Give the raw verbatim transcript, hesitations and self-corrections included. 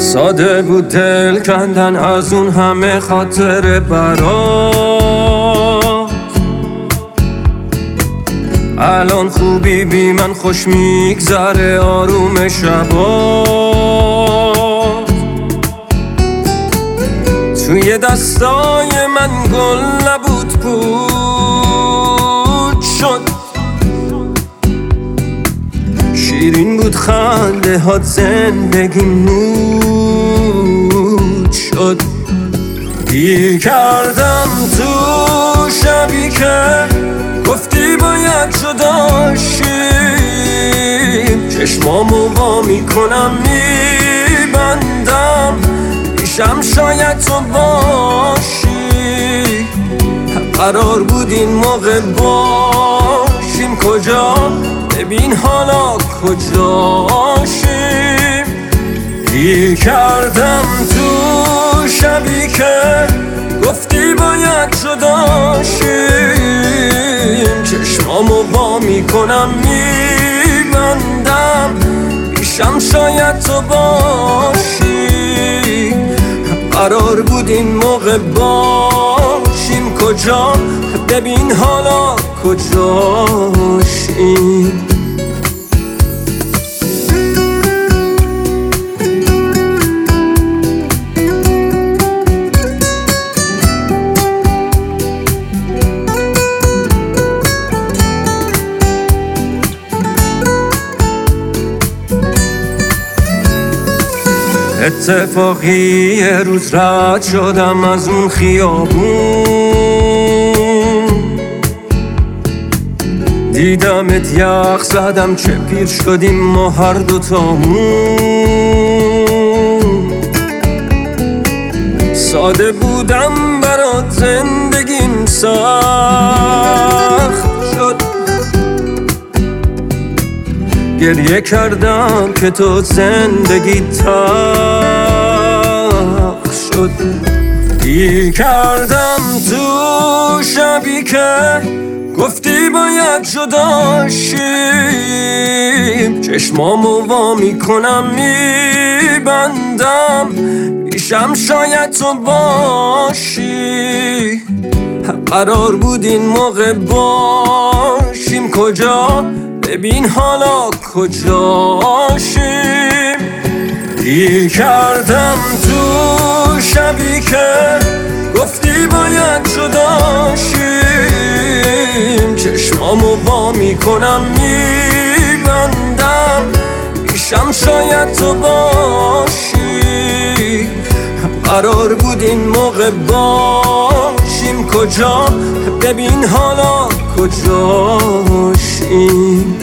ساده بود دل کندن از اون همه خاطر برات. الان خوبی بی من خوش میگذره آروم شبات. توی دستای من گل نبود پود شد، شیرین بود خنده هات زندگی نود شد. گیر کردم تو شبی که گفتی باید جدا شیم، چشمامو وا میکنم میبندم پیشم شاید تو باشی. قرار بود این موقع باشیم کجا، ببین حالا کجاشیم. گیر کردم تو شبی که گفتی باید جدا شیم، چشمامو وا میکنم میبندم پیشم شاید تو باشی. قرار بود این موقع باشیم کجا، ببین حالا کجاشیم. اتفاقی یه روز رد شدم از اون خیابون، دیدمت یخ زدم چه پیر شدیم ما هر دوتامون. ساده بودم برات زندگیم سخت شد، گریه کردم که تو زندگی تلخ شد. گیر کردم تو شبی که گفتی باید جدا شیم، چشمامو وا میکنم میبندم پیشم شاید تو باشی. قرار بود این موقع باشیم کجا، ببین حالا کجاشیم. گیر کردم تو شبی که گفتی باید جدا شیم، چشمامو وا میکنم میبندم پیشم شاید تو باشی. قرار بود این موقع باشیم کجا، ببین حالا کجاشیم.